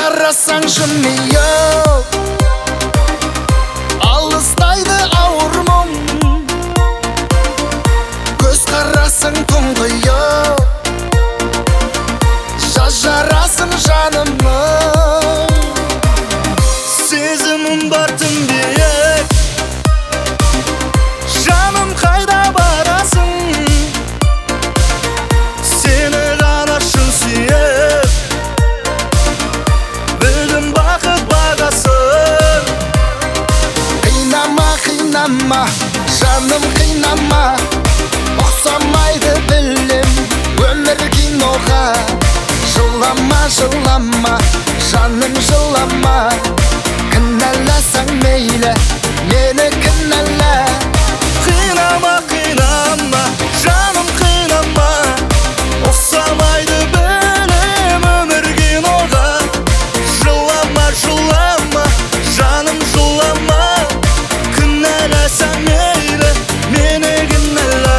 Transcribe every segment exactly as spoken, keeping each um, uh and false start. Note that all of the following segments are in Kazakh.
қарасаң жымиып, алыстайды ауыр мұң. Көз қарасаң тұңғиып, жаз жарасың жанымның. Сезімім бар тым биік, жаным қайда барасың? Сені ғана шын сүйіп, білдім бақыт бағасын. Қинама, қинама, жаным қинама, ұқсамайды білем өмір киноға. Жылама, жылама, жаным жылама, кінәласаң мейлі, мені кінәла. Қинама, қинама, жаным қинама, ұқсамайды білем өмір киноға. Жылама, жылама, жаным жылама, кінәласаң мейлі, мені кінәла.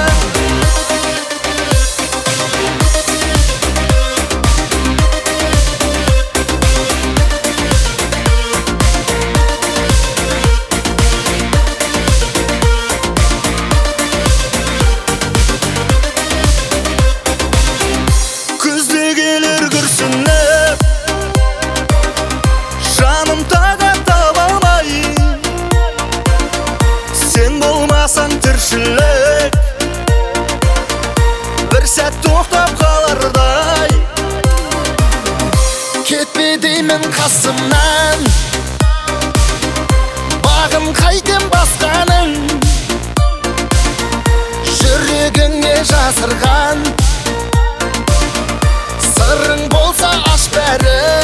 Жаным тағы таба алмай, сен болмасаң тіршілік бір сәт тоқтап қалардай. Кетпе деймін қасымнан, бағым қайтем басқаның. Жүрегіңе жасырған сырың болса аш бәрі.